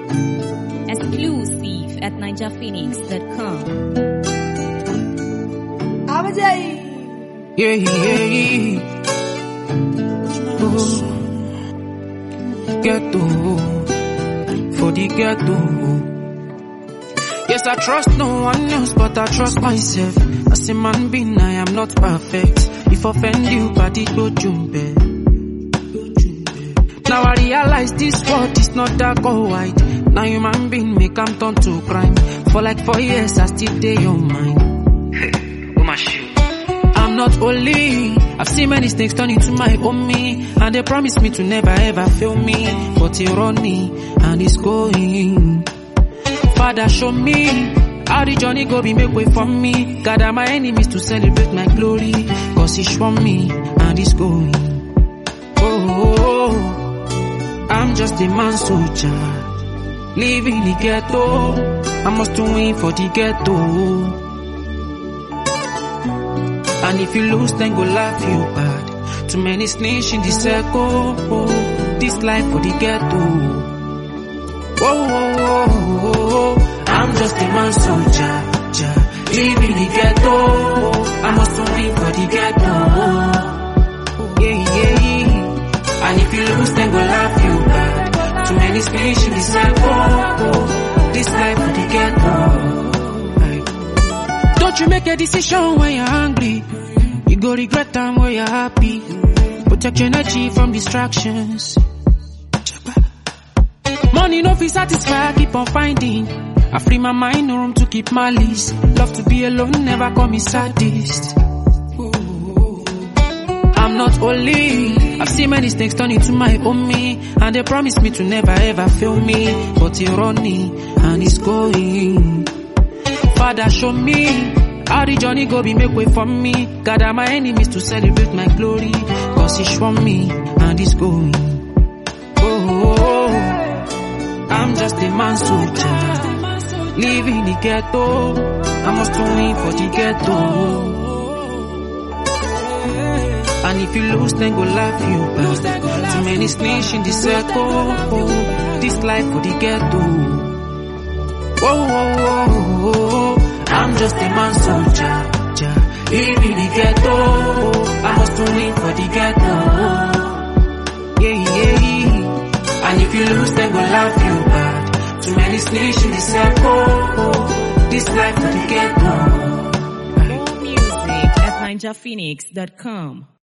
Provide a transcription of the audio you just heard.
Exclusive at NigerPhoenix.com. Yeah. Oh. Ghetto. For the ghetto. Yes, I trust no one else, but I trust myself. As a man being, I am not perfect. If offend you, body go jumbe. Now I realize this world is not dark or white. Now human being make am turn to crime. For like 4 years, I still dey your mind. Oh my shit. I'm not holy. I've seen many snakes turn into my own me, and they promise me to never ever fail me. But they run me, and it's going. Father, show me how the journey go be make way for me. Gather my enemies to celebrate my glory. Cause it's from me, and it's going. Oh, I'm just a man soldier, living the ghetto. I must win for the ghetto. And if you lose, then go laugh you bad. Too many snakes in the circle. This life for the ghetto. Whoa. I'm just a man soldier, living the ghetto. I must win for the ghetto. Yeah. And if you lose, then go laugh you bad. Too many snakes in the circle. This life for the ghetto. Don't you make a decision when you're angry. You go regret time when you're happy. Protect your energy from distractions. Money no fit satisfy, I keep on finding. I free my mind, no room to keep malice. Love to be alone, never call me sadist. I'm not holy. I've seen many snakes turn into my own me, and they promise me to never ever fail me. But they run me, and it's going. Father, show me how the journey go be make way for me. Gather my enemies to celebrate my glory. Cause it's from me, and it's going. Oh, I'm just a man soldier, living the ghetto. I must win for the ghetto. And if you lose, then go laugh you bad. Too many snakes in the circle. This life for the ghetto. Whoa. I'm just a man soldier, living the ghetto. I must win for the ghetto. Yeah. And if you lose, then go laugh you bad. Too many snakes in the circle. This life for the ghetto. More music at NigerPhoenix.com.